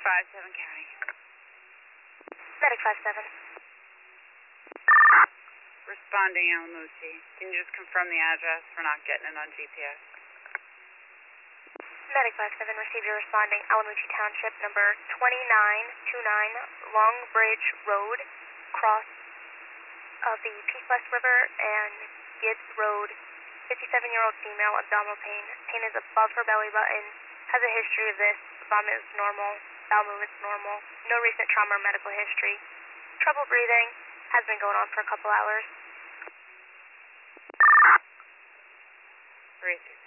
57 County. Medic 57. Responding Alamuti. Can you just confirm the address? We're not getting it on GPS. Medic 57, received your responding Alamuti Township, number 2929 Long Bridge Road, cross of the Peace West River and Gibbs Road. 57-year-old female, abdominal pain. Pain is above her belly button. Has a history of this. Vomit is normal. Bowel movement's normal. No recent trauma or medical history. Trouble breathing. Has been going on for a couple hours. 360.